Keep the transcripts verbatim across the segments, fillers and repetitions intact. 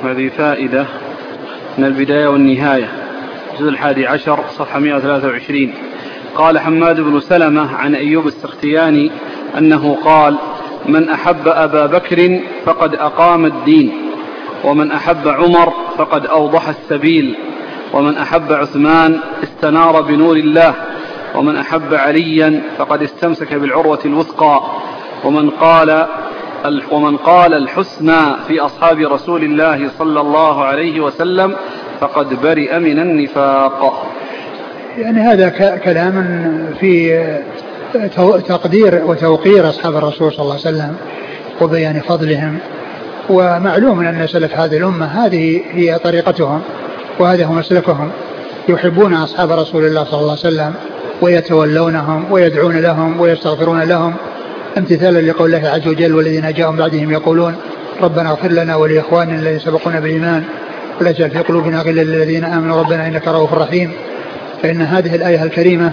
هذه فائدة من البداية والنهاية، الجزء الحادي عشر صفحة مئة وثلاثة وعشرين. قال حماد بن سلمة عن أيوب السختياني أنه قال: من أحب أبا بكر فقد أقام الدين، ومن أحب عمر فقد أوضح السبيل، ومن أحب عثمان استنار بنور الله، ومن أحب عليا فقد استمسك بالعروة الوثقى، ومن قال ومن قال الحسنى في أصحاب رسول الله صلى الله عليه وسلم فقد برئ من النفاق. يعني هذا كلام في تقدير وتوقير أصحاب الرسول صلى الله عليه وسلم وبيان فضلهم. ومعلوم أن سلف هذه الأمة هذه هي طريقتهم وهذا هو مسلكهم، يحبون أصحاب رسول الله صلى الله عليه وسلم ويتولونهم ويدعون لهم ويستغفرون لهم، امتثالا لقول الله عز وجل: والذين جاءوا بعدهم يقولون ربنا اغفر لنا ولإخواننا الذين سبقونا بالإيمان ولا تجعل في قلوبنا غلا للذين آمنوا ربنا إنك رؤوف رحيم. فإن هذه الآية الكريمة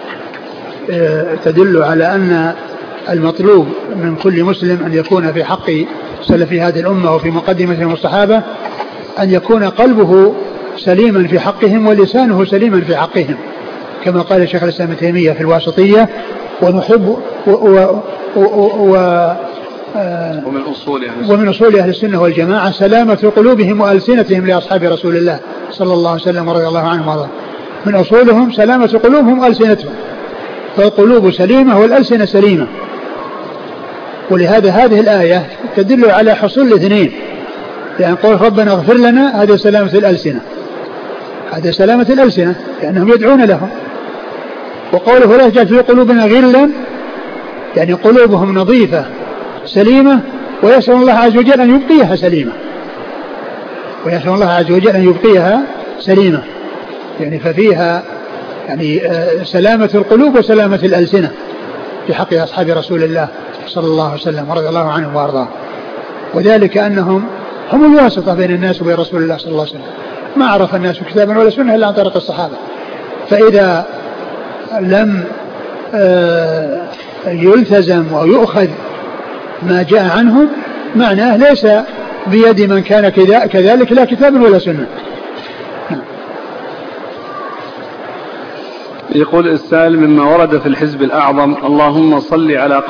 تدل على أن المطلوب من كل مسلم أن يكون في حق سلف هذه الأمة وفي مقدمتهم الصحابة أن يكون قلبه سليما في حقهم ولسانه سليما في حقهم، كما قال شيخ الإسلام ابن تيمية في الواسطية: ونحب و و و و ومن أصول ومن أصول أهل السنة والجماعة سلامة قلوبهم وألسنتهم لأصحاب رسول الله صلى الله عليه وسلم ورضي الله عنهم وارضاهم. من أصولهم سلامة قلوبهم وألسنتهم، فالقلوب سليمة والألسنة سليمة. ولهذا هذه الآية تدل على حصول الاثنين، يعني قول ربنا اغفر لنا هذا سلامة الألسنة، هذا سلامة الألسنة لأنهم يدعون لهم. وقوله لا تجعل في قلوبنا غلا، يعني قلوبهم نظيفة سليمة ويسأل الله عز وجل أن يبقيها سليمة، ويسأل الله عز وجل أن يبقيها سليمة، يعني ففيها يعني سلامة القلوب وسلامة الألسنة في حق أصحاب رسول الله صلى الله عليه وسلم ورضي الله عنهم وارضاهم. وذلك أنهم هم الواسطة بين الناس وبين رسول الله صلى الله عليه وسلم، ما عرف الناس كتابا ولا سنة إلا عن طريق الصحابة. فإذا لم يلتزم ويؤخذ ما جاء عنهم معناه ليس بيد من كان كذلك لا كتاب ولا سنة. يقول السائل: مما ورد في الحزب الأعظم اللهم صل على